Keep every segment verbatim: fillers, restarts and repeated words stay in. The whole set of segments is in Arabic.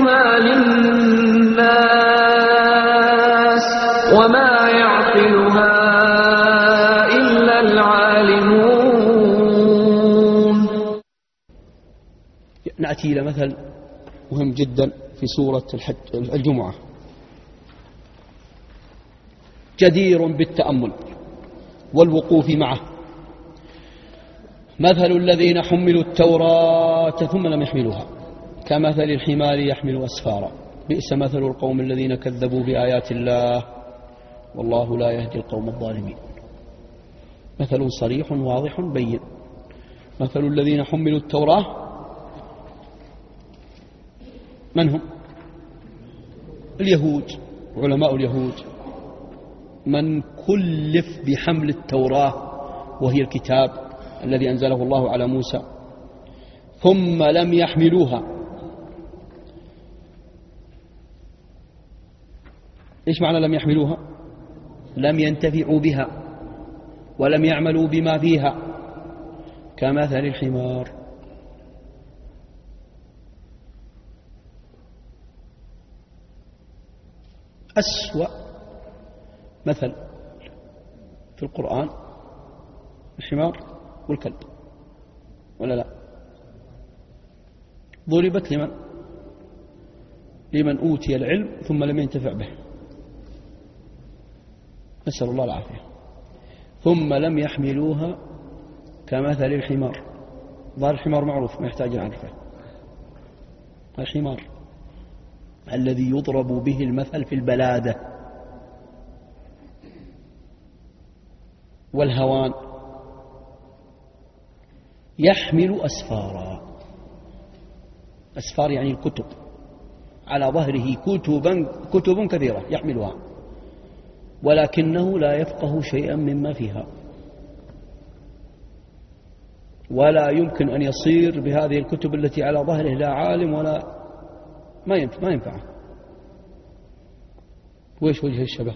يبينها للناس وما يعقلها إلا العالمون. نأتي إلى مثل مهم جدا في سورة الحج الجمعة، جدير بالتأمل والوقوف معه. مثل الذين حملوا التوراة ثم لم يحملوها كمثل الحمار يحمل أسفارا بئس مثل القوم الذين كذبوا بآيات الله والله لا يهدي القوم الظالمين. مثل صريح واضح بين. مثل الذين حملوا التوراة من هم؟ اليهود، علماء اليهود، من كلف بحمل التوراة وهي الكتاب الذي أنزله الله على موسى ثم لم يحملوها. إيش معنى لم يحملوها؟ لم ينتفعوا بها ولم يعملوا بما فيها كمثل الحمار. أسوأ مثل في القرآن الحمار والكلب، ولا لا؟ ضربت لمن؟ لمن أوتي العلم ثم لم ينتفع به، نسأل الله العافية. ثم لم يحملوها كمثل الحمار. ظهر الحمار معروف ما يحتاج نعرفه، الحمار الذي يضرب به المثل في البلادة والهوان. يحمل أسفارا، أسفار يعني الكتب، على ظهره كتبا كتب كثيرة يحملها ولكنه لا يفقه شيئا مما فيها، ولا يمكن أن يصير بهذه الكتب التي على ظهره لا عالم ولا ما ينفع ما ينفعه. وإيش وجه الشبه؟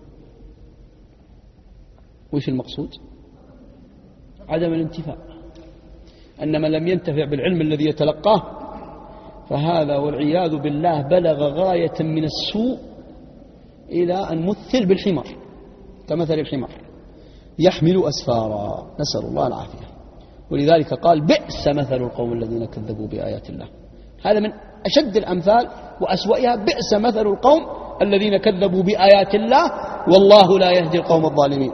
وإيش المقصود؟ عدم الانتفاع. أن من لم ينتفع بالعلم الذي يتلقاه فهذا والعياذ بالله بلغ غاية من السوء إلى أن مثل بالحمار كمثل الحمار يحمل أسفارا، نسأل الله العافية. ولذلك قال بئس مثل القوم الذين كذبوا بآيات الله. هذا من أشد الأمثال وأسوأها، بئس مثل القوم الذين كذبوا بآيات الله والله لا يهدي القوم الظالمين.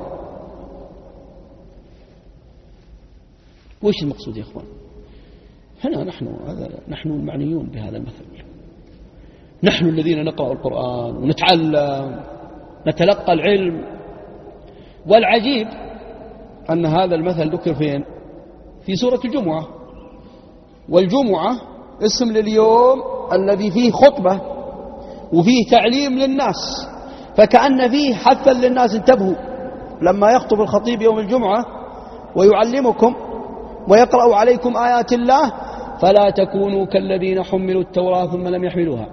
وإيش المقصود يا إخوان؟ هنا نحن هذا نحن المعنيون بهذا المثل، نحن الذين نقرأ القرآن ونتعلم نتلقى العلم. والعجيب أن هذا المثل ذكر فين؟ في سورة الجمعة. والجمعة اسم لليوم الذي فيه خطبة وفيه تعليم للناس، فكأن فيه حثا للناس انتبهوا لما يخطب الخطيب يوم الجمعة ويعلمكم ويقرأ عليكم آيات الله فلا تكونوا كالذين حملوا التوراة ثم لم يحملوها.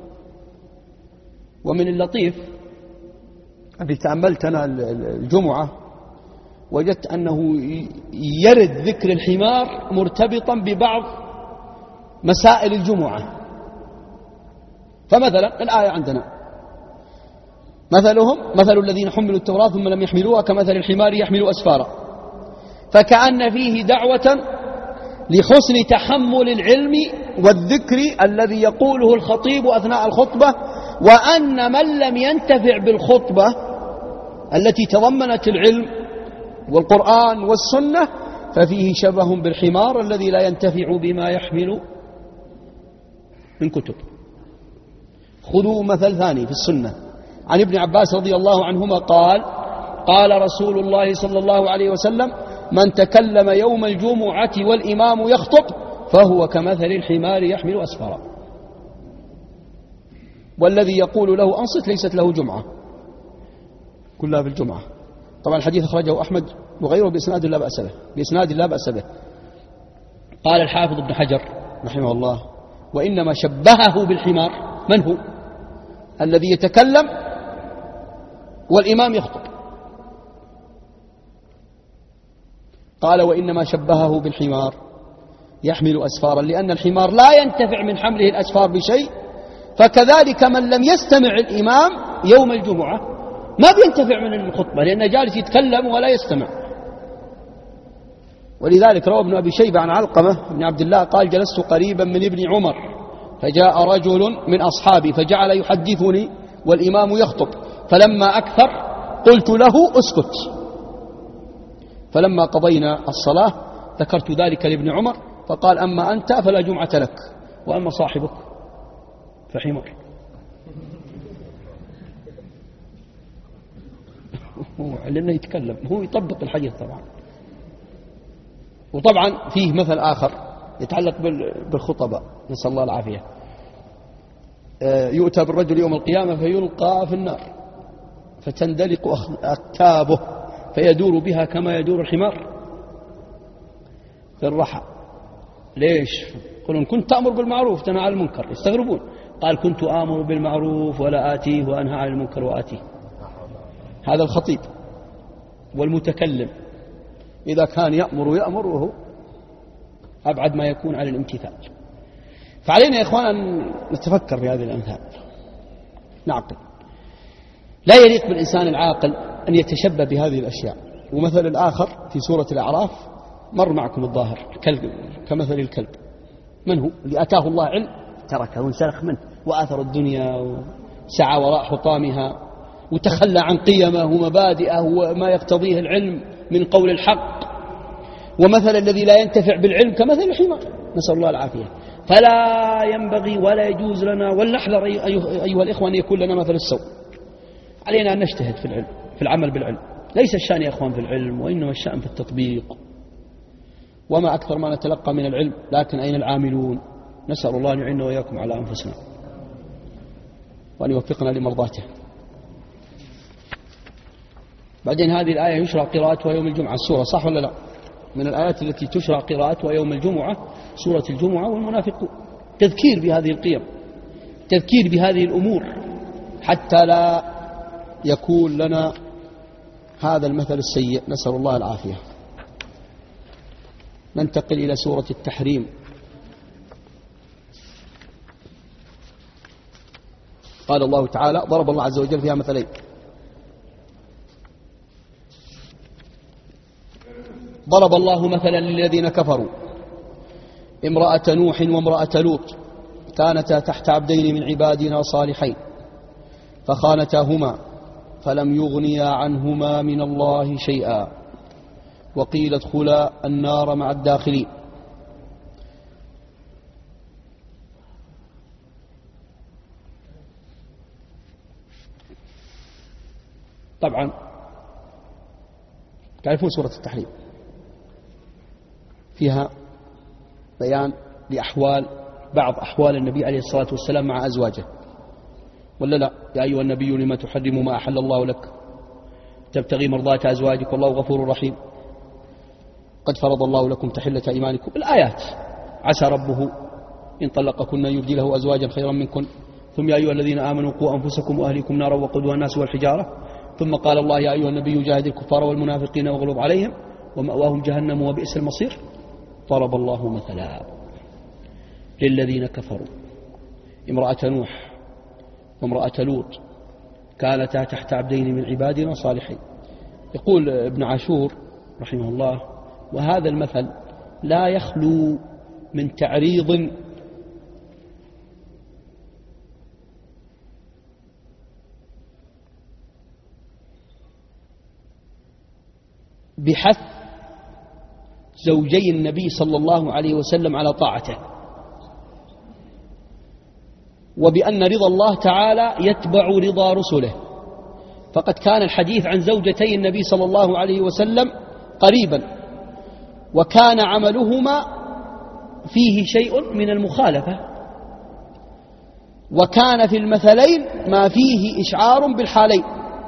ومن اللطيف الذي تأملت أنا الجمعة وجدت أنه يرد ذكر الحمار مرتبطا ببعض مسائل الجمعة. فمثلا الآية عندنا مثلهم مثل الذين حملوا التوراة ثم لم يحملوها كمثل الحمار يحمل أسفارا، فكأن فيه دعوة لحسن تحمل العلم والذكر الذي يقوله الخطيب أثناء الخطبة، وأن من لم ينتفع بالخطبة التي تضمنت العلم والقرآن والسنة ففيه شبه بالحمار الذي لا ينتفع بما يحمل من كتب. خذوا مثل ثاني في السنة عن ابن عباس رضي الله عنهما قال قال رسول الله صلى الله عليه وسلم من تكلم يوم الجمعة والإمام يخطب فهو كمثل الحمار يحمل أسفارا، والذي يقول له أنصت ليست له جمعة كلها بالجمعة. طبعا الحديث أخرجه أحمد وغيره بإسناد لا بأس به بإسناد لا بأس به. قال الحافظ ابن حجر رحمه الله وإنما شبهه بالحمار من هو؟ الذي يتكلم والإمام يخطب. قال وإنما شبهه بالحمار يحمل أسفارا لأن الحمار لا ينتفع من حمله الأسفار بشيء فكذلك من لم يستمع الإمام يوم الجمعة ما بينتفع من الخطبة، لأنه جالس يتكلم ولا يستمع. ولذلك روى ابن أبي شيبة عن علقمة بن عبد الله قال: جلست قريبا من ابن عمر فجاء رجل من أصحابي فجعل يحدثني والإمام يخطب، فلما أكثر قلت له: اسكت. فلما قضينا الصلاة ذكرت ذلك لابن عمر فقال: أما أنت فلا جمعة لك، وأما صاحبك فحمار. هو لأنه يتكلم، هو يطبق الحديث طبعا. وطبعا فيه مثل آخر يتعلق بالخطباء، نسأل الله العافية. يؤتى بالرجل يوم القيامة فيلقى في النار فتندلق أكتابه فيدور بها كما يدور الحمار في الرحى. ليش؟ يقولون: كنت تأمر بالمعروف تنهى عن المنكر. يستغربون. قال: كنت آمر بالمعروف ولا آتيه وأنهى عن المنكر وآتيه. هذا الخطيب والمتكلم إذا كان يأمر يأمر وهو أبعد ما يكون عن الامتثال. فعلينا يا إخوان أن نتفكر في هذه الأمثال، نعقل. لا يليق بالإنسان العاقل أن يتشبه بهذه الأشياء. ومثل الآخر في سورة الأعراف مر معكم الظاهر، كمثل الكلب. من هو؟ اللي أتاه الله علم تركه وانسلخ منه وآثر الدنيا وسعى وراء حطامها وتخلى عن قيمه ومبادئه وما يقتضيه العلم من قول الحق. ومثل الذي لا ينتفع بالعلم كمثل الحمار، نسأل الله العافية. فلا ينبغي ولا يجوز لنا ولنحذر أيها الإخوة أن يكون لنا مثل السوء. علينا أن نجتهد في العلم، في العمل بالعلم. ليس الشأن يا إخوان في العلم، وإنما الشأن في التطبيق. وما أكثر ما نتلقى من العلم، لكن أين العاملون؟ نسأل الله أن يعيننا وإياكم على أنفسنا وأن يوفقنا لمرضاته. بعدين هذه الآية يشرع قراءتها يوم الجمعة، السورة، صح ولا لا؟ من الآيات التي تشرع قراءتها يوم الجمعة سورة الجمعة والمنافقون. تذكير بهذه القيم، تذكير بهذه الأمور، حتى لا يكون لنا هذا المثل السيء، نسأل الله العافية. ننتقل إلى سورة التحريم. قال الله تعالى: ضرب الله عز وجل فيها مثلين: ضرب الله مثلا للذين كفروا امرأة نوح وامرأة لوط كانتا تحت عبدين من عبادنا صالحين فخانتاهما فلم يغنيا عنهما من الله شيئا وقيل ادخلا النار مع الداخلين. طبعا تعرفون سورة التحريم فيها بيان لأحوال بعض أحوال النبي عليه الصلاة والسلام مع أزواجه، ولا لا؟ يا أيها النبي لما تحرم ما أحل الله لك تبتغي مرضات أزواجك والله غفور رحيم قد فرض الله لكم تحلة إيمانكم. الآيات: عسى ربه إن طلقكن يبدي له أزواجا خيرا منكن، ثم يا أيها الذين آمنوا قوا أنفسكم وأهليكم نارا وقودها الناس والحجارة، ثم قال الله: يا أيها النبي جاهد الكفار والمنافقين واغلظ عليهم ومأواهم جهنم وبئس المصير. ضرب الله مثلا للذين كفروا امرأة نوح وامرأة لوط كانتا تحت عبدين من عبادنا صالحين. يقول ابن عاشور رحمه الله: وهذا المثل لا يخلو من تعريض بحث زوجي النبي صلى الله عليه وسلم على طاعته، وبأن رضا الله تعالى يتبع رضا رسله. فقد كان الحديث عن زوجتي النبي صلى الله عليه وسلم قريبا، وكان عملهما فيه شيء من المخالفة، وكان في المثلين ما فيه إشعار بالحالين.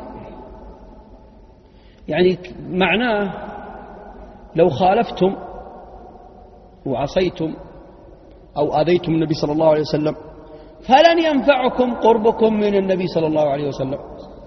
يعني معناه لو خالفتم وعصيتم أو آذيتم النبي صلى الله عليه وسلم فلن ينفعكم قربكم من النبي صلى الله عليه وسلم،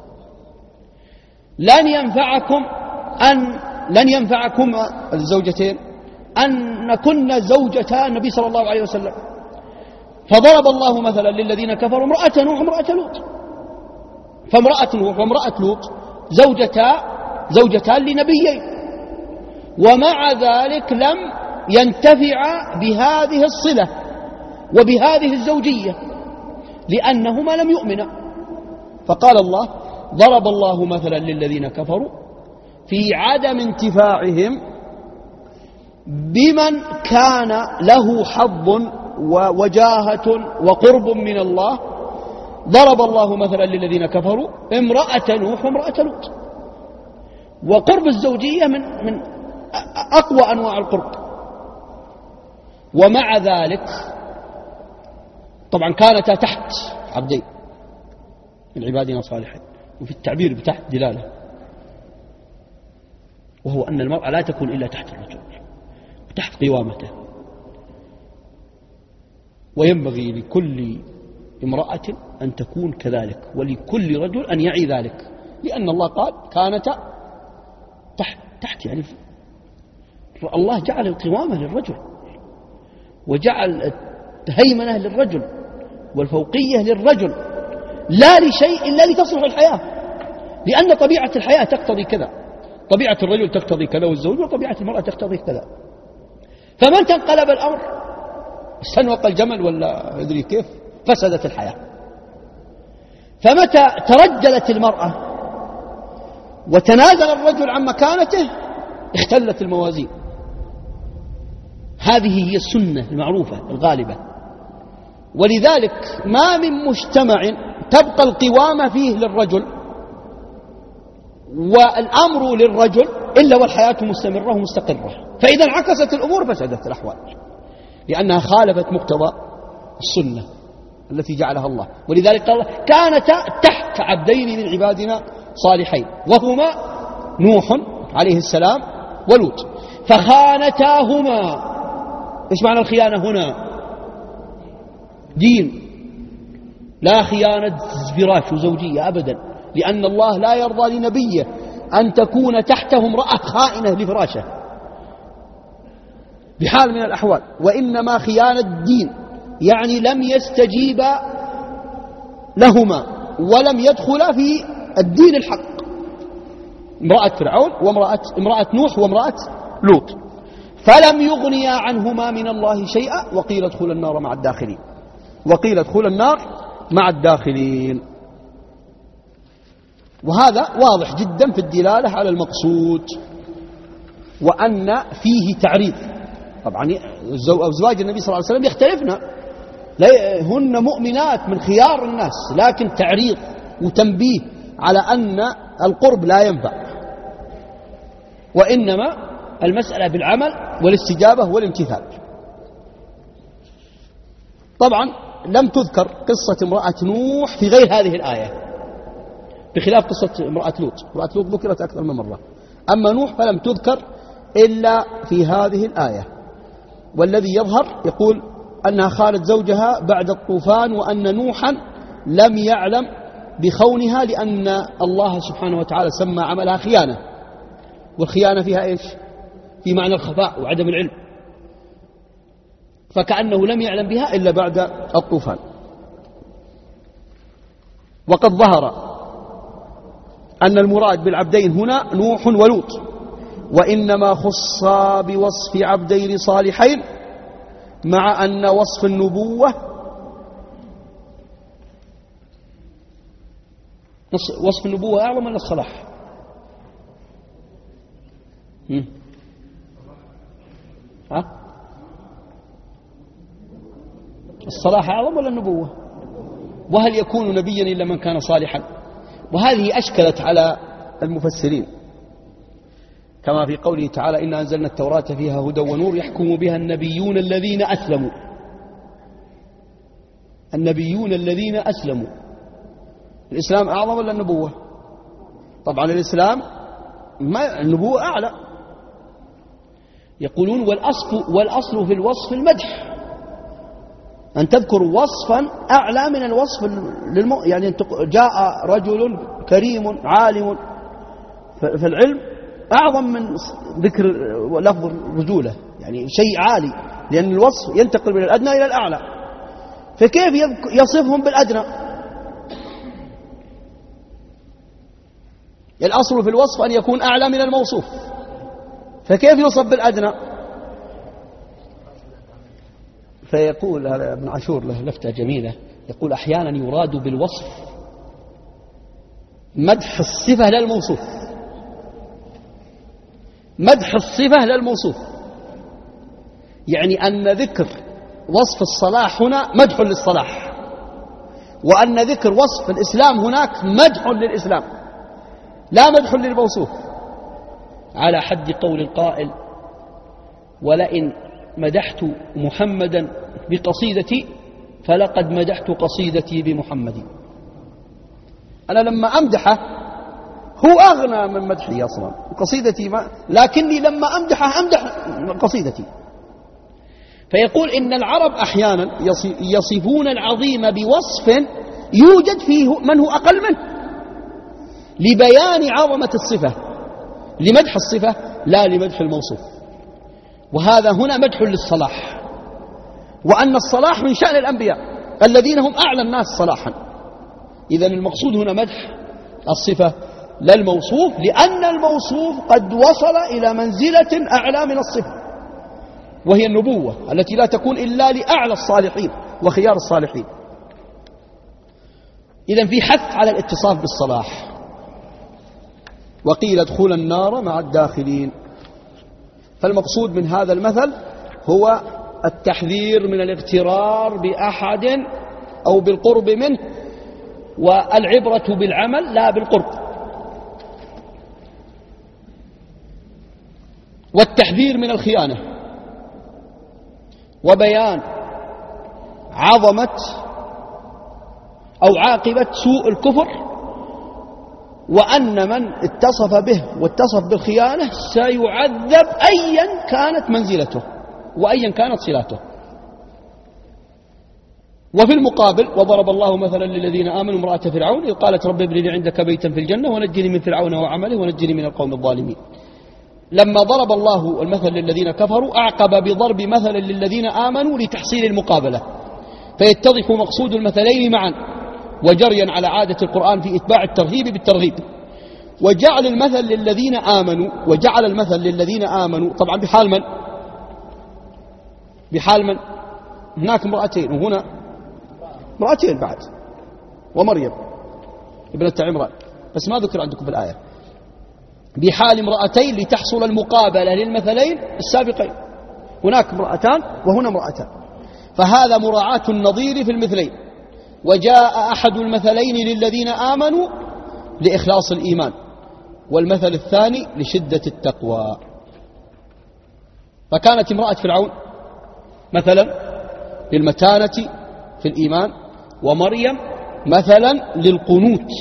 لن ينفعكم أن لن ينفعكم الزوجتين أن كن زوجتا النبي صلى الله عليه وسلم. فضرب الله مثلا للذين كفروا امرأة نوح وامرأة لوط، فامرأة نوح وامرأة لوط زوجتا زوجتان لنبيين، ومع ذلك لم ينتفعا بهذه الصلة وبهذه الزوجية لأنهما لم يؤمنا. فقال الله: ضرب الله مثلا للذين كفروا في عدم انتفاعهم بمن كان له حظ ووجاهة وقرب من الله. ضرب الله مثلا للذين كفروا امرأة نوح وامرأة لوط، وقرب الزوجية من من أقوى أنواع القرب، ومع ذلك طبعا كانتا تحت عبدين من عبادنا صالحين، وفي التعبير بتحت دلالة، وهو أن المرأة لا تكون إلا تحت الرجل وتحت قوامته، وينبغي لكل امرأة أن تكون كذلك، ولكل رجل أن يعي ذلك، لأن الله قال كانتا تحت تحت يعني الله جعل القوامة للرجل، وجعل الهيمنة للرجل والفوقية للرجل، لا لشيء إلا لتصلح الحياة، لأن طبيعة الحياة تقتضي كذا، طبيعة الرجل تقتضي كذا والزوج، وطبيعة المرأة تقتضي كذا. فمن تنقلب الأمر استنوق الجمل ولا أدري كيف، فسدت الحياة. فمتى ترجلت المرأة وتنازل الرجل عن مكانته اختلت الموازين. هذه هي السنة المعروفة الغالبة، ولذلك ما من مجتمع تبقى القوامة فيه للرجل والأمر للرجل إلا والحياة مستمرة ومستقرة، فإذا انعكست الأمور فسدت الأحوال، لأنها خالفت مقتضى السنة التي جعلها الله. ولذلك قال الله كانتا تحت عبدين من عبادنا صالحين، وهما نوح عليه السلام ولوط، فخانتاهما. إيش معنى الخيانة هنا؟ دين، لا خيانة فراش وزوجية أبدا، لأن الله لا يرضى لنبيه أن تكون تحته امرأة خائنة لفراشه بحال من الأحوال، وإنما خيانة الدين، يعني لم يستجيب لهما ولم يدخل في الدين الحق. امرأة فرعون وامرأة امرأة نوح وامرأة لوط، فلم يغنيا عنهما من الله شيئا، وقيل ادخل النار مع الداخلين، وقيل ادخل النار مع الداخلين. وهذا واضح جدا في الدلالة على المقصود، وأن فيه تعريض. طبعا أزواج النبي صلى الله عليه وسلم يختلفن، هن مؤمنات من خيار الناس، لكن تعريض وتنبيه على أن القرب لا ينفع، وإنما المسألة بالعمل والاستجابة والامتثال. طبعا لم تذكر قصة امرأة نوح في غير هذه الآية، بخلاف قصة امرأة لوط. امرأة لوط ذكرت أكثر من مرة، أما نوح فلم تذكر إلا في هذه الآية. والذي يظهر يقول أنها خالت زوجها بعد الطوفان، وأن نوحا لم يعلم بخونها، لأن الله سبحانه وتعالى سمى عملها خيانة، والخيانة فيها إيش؟ في معنى الخفاء وعدم العلم، فكأنه لم يعلم بها إلا بعد الطوفان. وقد ظهر أن المراد بالعبدين هنا نوح ولوط، وإنما خصا بوصف عبدين صالحين، مع أن وصف النبوة وصف النبوة أعظم من الصلاح. ها؟ الصلاح أعظم ولا النبوة؟ وهل يكون نبيا إلا من كان صالحا؟ وهذه أشكلت على المفسرين، كما في قوله تعالى إنا أنزلنا التوراة فيها هدى ونور يحكم بها النبيون الذين أسلموا. النبيون الذين أسلموا، الإسلام أعظم ولا النبوة؟ طبعا الإسلام ما النبوة أعلى. يقولون والأصل, والأصل في الوصف المدح، أن تذكر وصفا أعلى من الوصف للم... يعني جاء رجل كريم عالم، فالعلم أعظم من ذكر لفظ الرجولة، يعني شيء عالي، لأن الوصف ينتقل من الأدنى إلى الأعلى. فكيف يصفهم بالأدنى؟ الأصل في الوصف أن يكون أعلى من الموصوف، فكيف يوصف بالأدنى؟ فيقول هذا ابن عاشور له لفتة جميلة، يقول أحيانا يراد بالوصف مدح الصفة للموصوف، مدح الصفة للموصوف، يعني أن ذكر وصف الصلاح هنا مدح للصلاح، وأن ذكر وصف الإسلام هناك مدح للإسلام لا مدح للموصوف، على حد قول القائل: ولئن مدحت محمدا بقصيدتي فلقد مدحت قصيدتي بمحمد. أنا لما أمدحه هو أغنى من مدحي أصلا، قصيدتي ما، لكني لما أمدحه أمدح قصيدتي. فيقول إن العرب أحيانا يصفون العظيم بوصف يوجد فيه من هو أقل منه لبيان عظمة الصفة، لمدح الصفة لا لمدح الموصوف. وهذا هنا مدح للصلاح، وأن الصلاح من شأن الأنبياء الذين هم أعلى الناس صلاحا. إذن المقصود هنا مدح الصفة لا الموصوف، لأن الموصوف قد وصل إلى منزلة أعلى من الصفة، وهي النبوة التي لا تكون إلا لأعلى الصالحين وخيار الصالحين. إذن في حث على الاتصاف بالصلاح. وقيل ادخل النار مع الداخلين. فالمقصود من هذا المثل هو التحذير من الاغترار بأحد أو بالقرب منه، والعبرة بالعمل لا بالقرب، والتحذير من الخيانة، وبيان عظمة أو عاقبة سوء الكفر، وأن من اتصف به واتصف بالخيانة سيعذب أيا كانت منزلته وأيا كانت صلاته. وفي المقابل: وضرب الله مثلا للذين آمنوا امرأة فرعون إذ قالت رب ابن لي عندك بيتا في الجنة ونجني من فرعون وعمله ونجني من القوم الظالمين. لما ضرب الله المثل للذين كفروا أعقب بضرب مثل للذين آمنوا لتحصيل المقابلة، فيتضح مقصود المثلين معا، وجريا على عادة القرآن في إتباع الترغيب بالترغيب. وجعل المثل للذين آمنوا وجعل المثل للذين آمنوا طبعا بحال من؟ بحال من؟ هناك امرأتين وهنا امرأتين بعد، ومريم ابنة عمران، بس ما ذكر عندكم في الآية. بحال امرأتين لتحصل المقابلة للمثلين السابقين، هناك امرأتان وهنا امرأتان، فهذا مراعاة النظير في المثلين. وجاء أحد المثلين للذين آمنوا لإخلاص الإيمان، والمثل الثاني لشدة التقوى. فكانت امرأة فرعون مثلا للمتانة في الإيمان، ومريم مثلا للقنوت،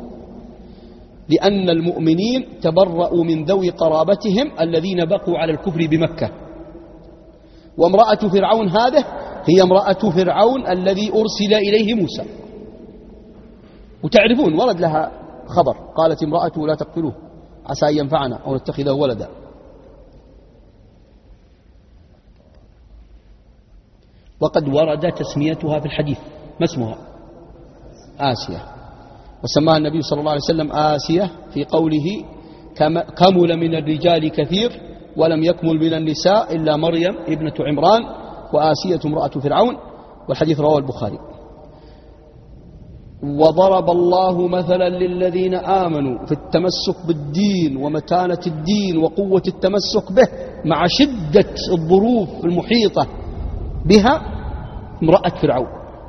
لأن المؤمنين تبرأوا من ذوي قرابتهم الذين بقوا على الكفر بمكة. وامرأة فرعون هذه هي امرأة فرعون الذي أرسل إليه موسى، وتعرفون ورد لها خبر، قالت امرأته لا تقتلوه عسى أن ينفعنا أو نتخذه ولدا. وقد ورد تسميتها في الحديث، ما اسمها؟ آسية، وسماها النبي صلى الله عليه وسلم آسية في قوله كمل من الرجال كثير ولم يكمل من النساء إلا مريم ابنة عمران وآسية امرأة فرعون، والحديث رواه البخاري. وضرب الله مثلا للذين آمنوا في التمسك بالدين ومتانة الدين وقوة التمسك به مع شدة الظروف المحيطة بها امرأة فرعون.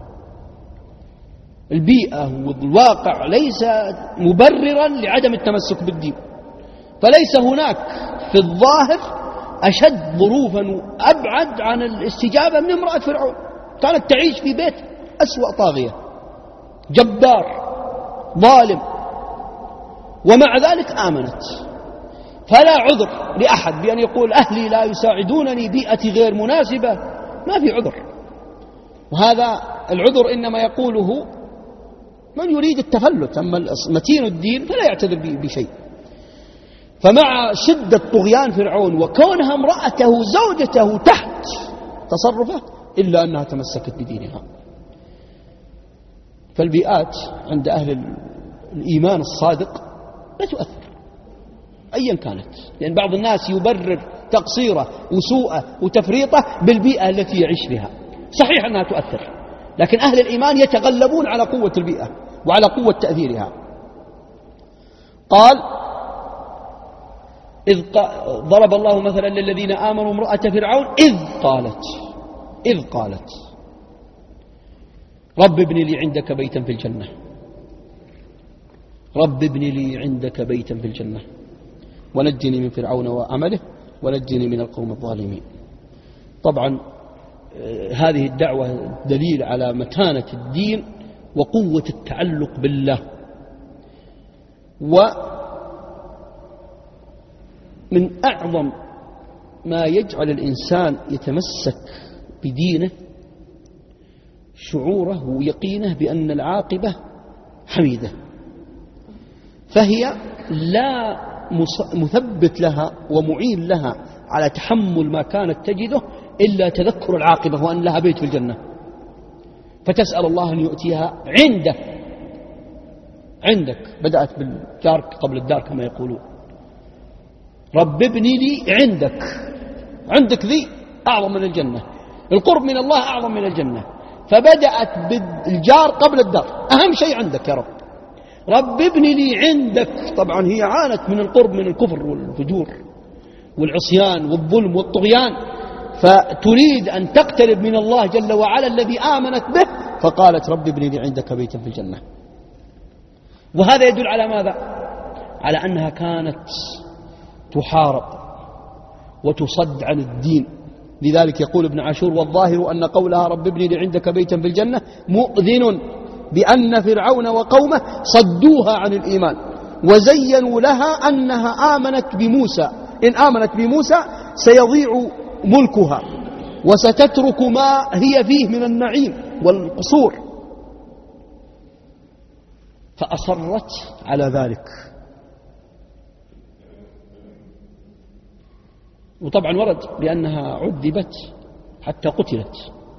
البيئة والواقع ليس مبررا لعدم التمسك بالدين، فليس هناك في الظاهر أشد ظروفا وأبعد عن الاستجابة من امرأة فرعون. كانت تعيش في بيت أسوأ طاغية جبار ظالم، ومع ذلك آمنت. فلا عذر لأحد بأن يقول أهلي لا يساعدونني، بيئتي غير مناسبة، ما في عذر. وهذا العذر إنما يقوله من يريد التفلت، أما متين الدين فلا يعتذر بشيء. فمع شدة طغيان فرعون وكونها امرأته زوجته تحت تصرفه، إلا أنها تمسكت بدينها. فالبيئات عند أهل الإيمان الصادق لا تؤثر أيا كانت، لأن بعض الناس يبرر تقصيره وسوءه وتفريطه بالبيئة التي يعيش بها. صحيح أنها تؤثر، لكن أهل الإيمان يتغلبون على قوة البيئة وعلى قوة تأثيرها. قال إذ ضرب الله مثلا للذين آمنوا امرأة فرعون إذ قالت إذ قالت رب ابن لي عندك بيتا في الجنة رب ابن لي عندك بيتا في الجنة ونجني من فرعون وعمله ونجني من القوم الظالمين. طبعا هذه الدعوة دليل على متانة الدين وقوة التعلق بالله. ومن أعظم ما يجعل الإنسان يتمسك بدينه شعوره ويقينه بأن العاقبة حميدة، فهي لا مثبت لها ومعين لها على تحمل ما كانت تجده إلا تذكر العاقبة وأن لها بيت في الجنة، فتسأل الله أن يؤتيها عنده عندك. بدأت بالجار قبل الدار كما يقولون، رب ابني لي عندك، عندك ذي أعظم من الجنة، القرب من الله أعظم من الجنة، فبدأت بالجار قبل الدار، أهم شيء عندك يا رب، رب ابني لي عندك. طبعا هي عانت من القرب من الكفر والفجور والعصيان والظلم والطغيان، فتريد أن تقترب من الله جل وعلا الذي آمنت به، فقالت رب ابني لي عندك بيتا في الجنة. وهذا يدل على ماذا؟ على أنها كانت تحارب وتصد عن الدين. لذلك يقول ابن عاشور والظاهر أن قولها رب ابني لي عندك بيتا في الجنة مؤذن بأن فرعون وقومه صدوها عن الإيمان وزينوا لها أنها آمنت بموسى، إن آمنت بموسى سيضيع ملكها وستترك ما هي فيه من النعيم والقصور، فأصرت على ذلك. وطبعا ورد بأنها عذبت حتى قتلت،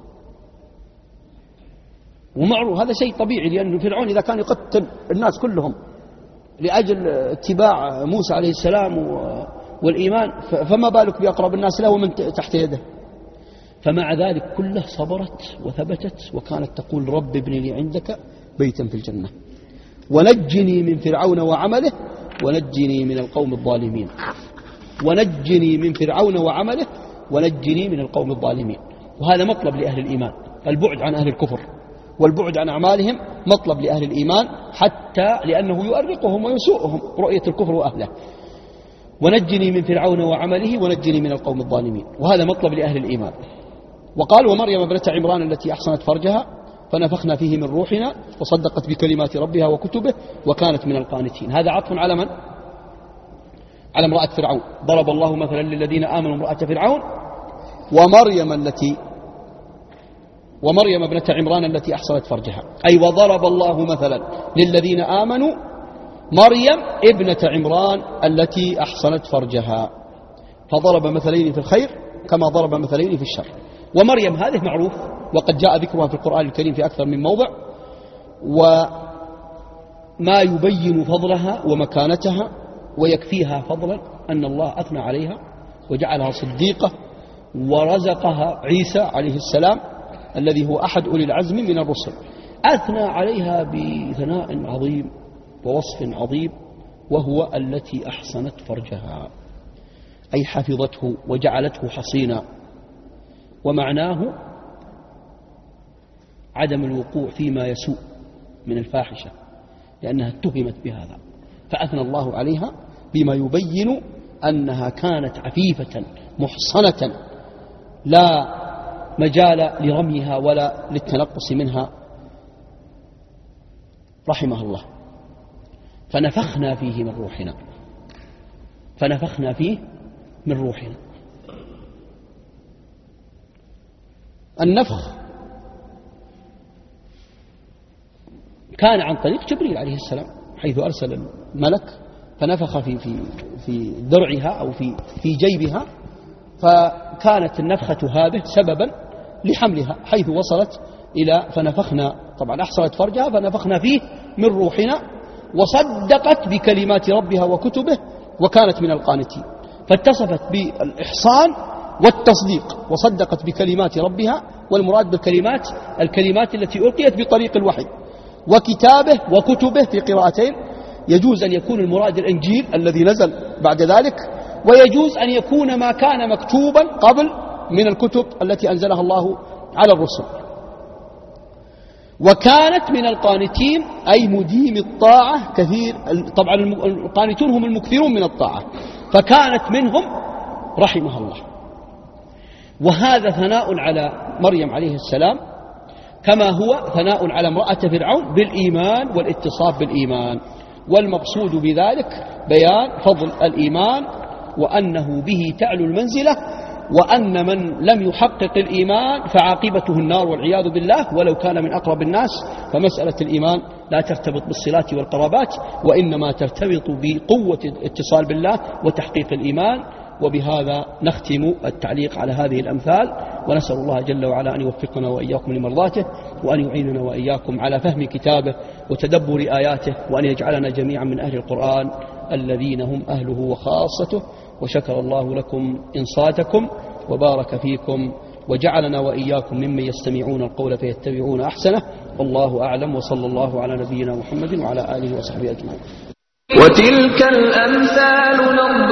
ومعروف هذا شيء طبيعي، لأن فرعون إذا كان يقتل الناس كلهم لأجل اتباع موسى عليه السلام والإيمان، فما بالك بأقرب الناس له ومن تحت يده. فمع ذلك كله صبرت وثبتت، وكانت تقول رب ابن لي عندك بيتا في الجنة ونجني من فرعون وعمله ونجني من القوم الظالمين، ونجني من فرعون وعمله ونجني من القوم الظالمين. وهذا مطلب لأهل الإيمان، البعد عن أهل الكفر والبعد عن أعمالهم مطلب لأهل الإيمان، حتى لأنه يؤرقهم ويسوءهم رؤية الكفر وأهله. ونجني من فرعون وعمله ونجني من القوم الظالمين، وهذا مطلب لأهل الإيمان. وقال ومريم ابنة عمران التي أحصنت فرجها فنفخنا فيه من روحنا وصدقت بكلمات ربها وكتبه وكانت من القانتين. هذا عطف على من؟ على امرأة فرعون. ضرب الله مثلا للذين آمنوا امرأة فرعون ومريم التي ومريم ابنة عمران التي أحصنت فرجها، أي وضرب الله مثلا للذين آمنوا مريم ابنة عمران التي أحصنت فرجها، فضرب مثلين في الخير كما ضرب مثلين في الشر. ومريم هذه معروف، وقد جاء ذكرها في القرآن الكريم في أكثر من موضع، وما يبين فضلها ومكانتها، ويكفيها فضلا أن الله أثنى عليها وجعلها صديقة، ورزقها عيسى عليه السلام الذي هو أحد أولي العزم من الرسل، أثنى عليها بثناء عظيم ووصف عظيم، وهو التي أحصنت فرجها، أي حفظته وجعلته حصينا. ومعناه عدم الوقوع فيما يسوء من الفاحشة، لأنها اتهمت بهذا، فأثنى الله عليها بما يبين أنها كانت عفيفة محصنة لا مجال لرميها ولا للتنقص منها، رحمها الله. فنفخنا فيه من روحنا فنفخنا فيه من روحنا. النفخ كان عن طريق جبريل عليه السلام، حيث أرسل الملك فنفخ في في في درعها أو في في جيبها، فكانت النفخة هذه سببا لحملها، حيث وصلت إلى فنفخنا، طبعا أحصنت فرجها فنفخنا فيه من روحنا، وصدقت بكلمات ربها وكتبه وكانت من القانتين. فاتصفت بالإحصان والتصديق، وصدقت بكلمات ربها، والمراد بالكلمات الكلمات التي ألقيت بطريق الوحي، وكتابه وكتبه في قراءتين. يجوز أن يكون المراد الإنجيل الذي نزل بعد ذلك، ويجوز أن يكون ما كان مكتوبا قبل من الكتب التي أنزلها الله على الرسل. وكانت من القانتين أي مديم الطاعة كثير، طبعا القانتون هم المكثرون من الطاعة، فكانت منهم رحمها الله. وهذا ثناء على مريم عليه السلام، كما هو ثناء على امرأة فرعون بالإيمان والاتصاف بالإيمان. والمقصود بذلك بيان فضل الإيمان، وأنه به تعلو المنزلة، وأن من لم يحقق الإيمان فعاقبته النار والعياذ بالله ولو كان من أقرب الناس. فمسألة الإيمان لا ترتبط بالصلات والقرابات، وإنما ترتبط بقوة الاتصال بالله وتحقيق الإيمان. وبهذا نختم التعليق على هذه الأمثال، ونسأل الله جل وعلا أن يوفقنا وإياكم لمرضاته، وأن يعيننا وإياكم على فهم كتابه وتدبر آياته، وأن يجعلنا جميعا من أهل القرآن الذين هم أهله وخاصته. وشكر الله لكم إنصاتكم وبارك فيكم، وجعلنا وإياكم ممن يستمعون القول فيتبعون أحسنه. والله أعلم، وصلى الله على نبينا محمد وعلى آله وصحبه أجمعين. وتلك الأمثال نضربها